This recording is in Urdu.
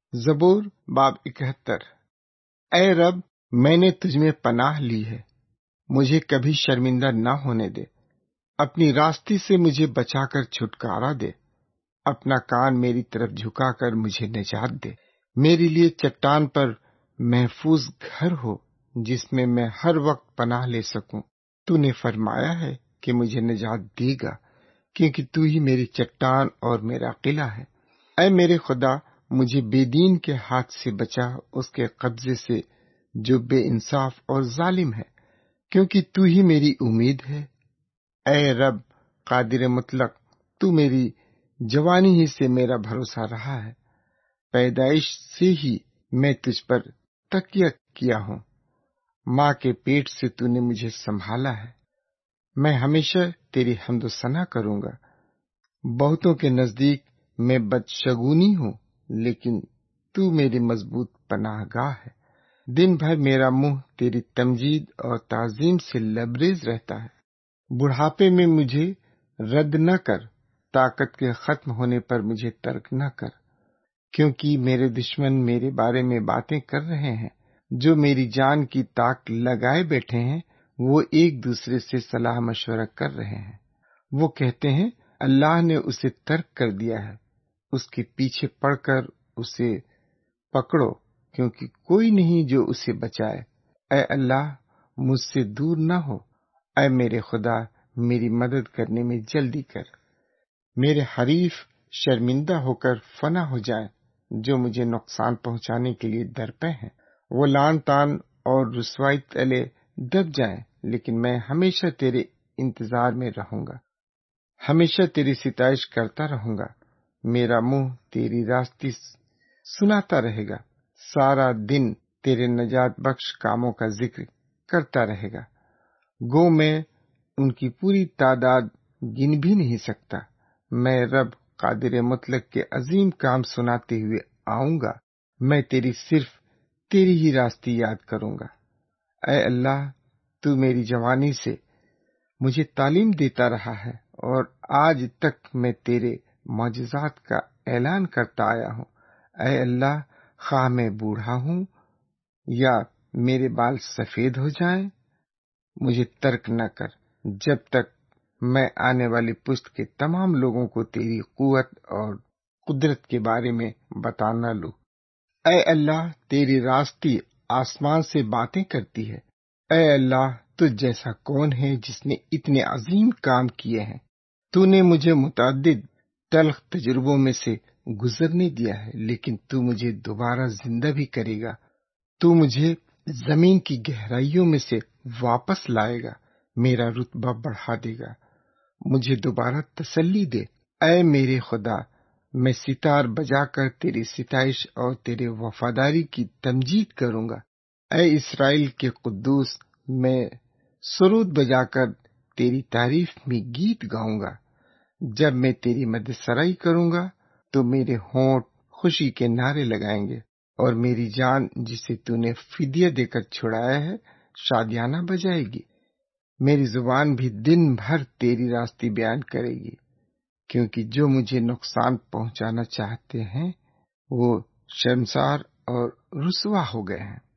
زبور باب 71۔ اے رب، میں نے تجھ میں پناہ لی ہے، مجھے کبھی شرمندہ نہ ہونے دے، اپنی راستی سے مجھے بچا کر چھٹکارا دے، اپنا کان میری طرف جھکا کر مجھے نجات دے۔ میرے لیے چٹان پر محفوظ گھر ہو جس میں میں ہر وقت پناہ لے سکوں۔ تو نے فرمایا ہے کہ مجھے نجات دے گا، کیونکہ تو ہی میری چٹان اور میرا قلعہ ہے۔ اے میرے خدا، مجھے بے دین کے ہاتھ سے بچا، اس کے قبضے سے جو بے انصاف اور ظالم ہے، کیونکہ تو ہی میری امید ہے۔ اے رب قادر مطلق، تو میری جوانی ہی سے میرا بھروسہ رہا ہے، پیدائش سے ہی میں تجھ پر تکیہ کیا ہوں، ماں کے پیٹ سے تو نے مجھے سنبھالا ہے۔ میں ہمیشہ تیری حمد و ثنا کروں گا۔ بہتوں کے نزدیک میں بدشگونی ہوں، لیکن تو میری مضبوط پناہ گاہ ہے۔ دن بھر میرا منہ تیری تمجید اور تعظیم سے لبریز رہتا ہے۔ بڑھاپے میں مجھے رد نہ کر، طاقت کے ختم ہونے پر مجھے ترک نہ کر، کیونکہ میرے دشمن میرے بارے میں باتیں کر رہے ہیں، جو میری جان کی تاک لگائے بیٹھے ہیں، وہ ایک دوسرے سے صلاح مشورہ کر رہے ہیں۔ وہ کہتے ہیں، اللہ نے اسے ترک کر دیا ہے، اس کے پیچھے پڑ کر اسے پکڑو، کیونکہ کوئی نہیں جو اسے بچائے۔ اے اللہ، مجھ سے دور نہ ہو، اے میرے خدا، میری مدد کرنے میں جلدی کر۔ میرے حریف شرمندہ ہو کر فنا ہو جائیں، جو مجھے نقصان پہنچانے کے لیے درپے ہیں۔ وہ لعن طعن اور رسوائی تلے دب جائیں، لیکن میں ہمیشہ تیرے انتظار میں رہوں گا، ہمیشہ تیری ستائش کرتا رہوں گا۔ میرا منہ تیری راستی سناتا رہے گا، سارا دن تیرے نجات بخش کاموں کا ذکر کرتا رہے گا۔ گو میں ان کی پوری تعداد گن بھی نہیں سکتا۔ میں رب قادر مطلق کے عظیم کام سناتے ہوئے آؤں گا، میں صرف تیری ہی راستی یاد کروں گا۔ اے اللہ، تو میری جوانی سے مجھے تعلیم دیتا رہا ہے، اور آج تک میں تیرے معجزات کا اعلان کرتا آیا ہوں۔ اے اللہ، خواہ میں بوڑھا ہوں یا میرے بال سفید ہو جائیں، مجھے ترک نہ کر، جب تک میں آنے والی پشت کے تمام لوگوں کو تیری قوت اور قدرت کے بارے میں بتا نہ لوں۔ اے اللہ، تیری راستی آسمان سے باتیں کرتی ہے۔ اے اللہ، تجھ جیسا کون ہے جس نے اتنے عظیم کام کیے ہیں؟ تو نے مجھے متعدد تلخ تجربوں میں سے گزرنے دیا ہے، لیکن تو مجھے دوبارہ زندہ بھی کرے گا۔ تو مجھے زمین کی گہرائیوں میں سے واپس لائے گا، میرا رتبہ بڑھا دے گا، مجھے دوبارہ تسلی دے۔ اے میرے خدا، میں ستار بجا کر تیری ستائش اور تیرے وفاداری کی تمجید کروں گا۔ اے اسرائیل کے قدوس، میں سرود بجا کر تیری تعریف میں گیت گاؤں گا۔ جب میں تیری مدح سرائی کروں گا تو میرے ہونٹ خوشی کے نعرے لگائیں گے، اور میری جان جسے تو نے فدیہ دے کر چھڑایا ہے شادیانہ بجائے گی۔ میری زبان بھی دن بھر تیری راستی بیان کرے گی، کیونکہ جو مجھے نقصان پہنچانا چاہتے ہیں وہ شرمسار اور رسوا ہو گئے ہیں۔